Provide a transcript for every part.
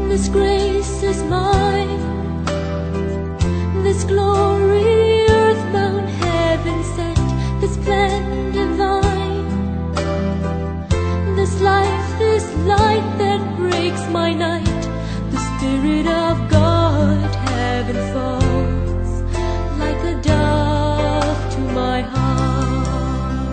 This grace is mine, this glory earthbound, heaven sent, this plan divine, this life, this light that breaks my night, the Spirit of God, heaven falls like a dove to my heart.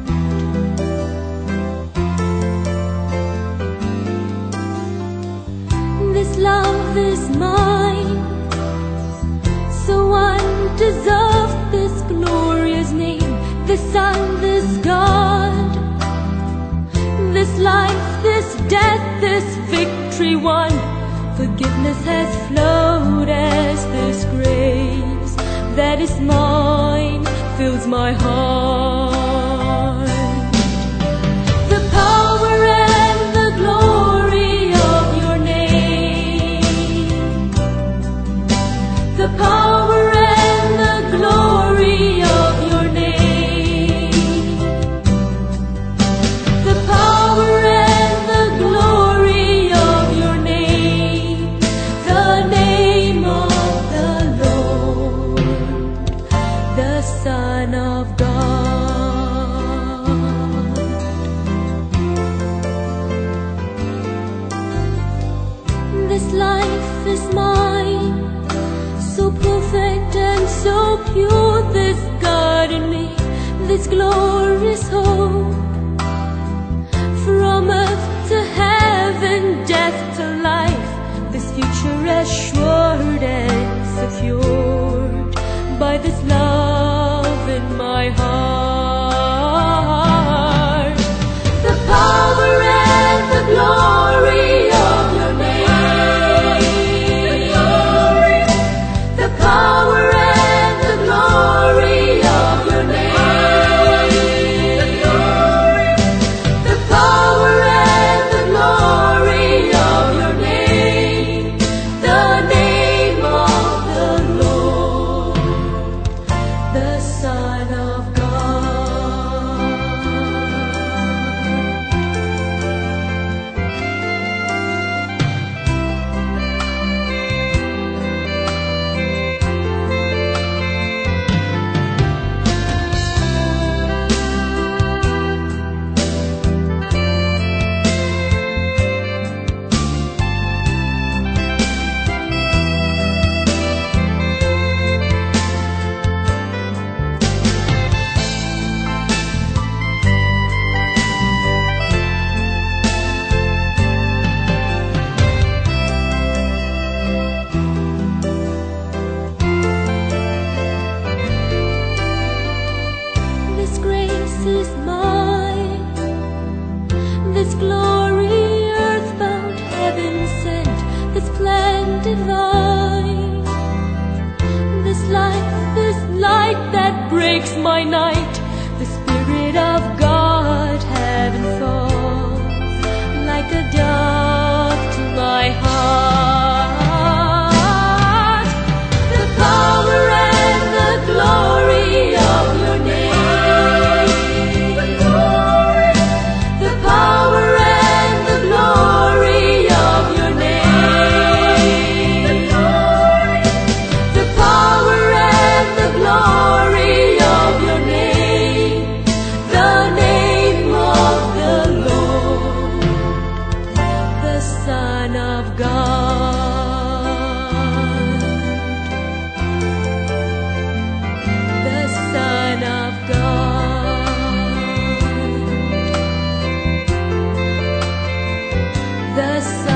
This love is mine, so undeserved, this glorious name, this Son, this God, this life, this death, this victory won. Forgiveness has flowed as this grace that is mine fills my heart. The power and the glory of your name, the power and the glory of your name, the power and the glory of your name, the name of the Lord, the Son of God. This life is mine, so perfect and so pure, this God in me, this glorious hope. From earth to heaven, death to life, this future assured and secured by this love in my heart. The power and the glory of your name, the power and the glory of your name, the power and the glory of your name, the name of the Lord, the Son of God. This grace is mine, this glory earthbound, heaven sent, this plan divine, this life, this light that breaks my night, the Spirit of God, heaven falls like a dove to my heart. The power and the glory of your name, the power and the glory of your name, the power and the glory of your name, the name of the Lord, the Son of God, the Son of God, the Son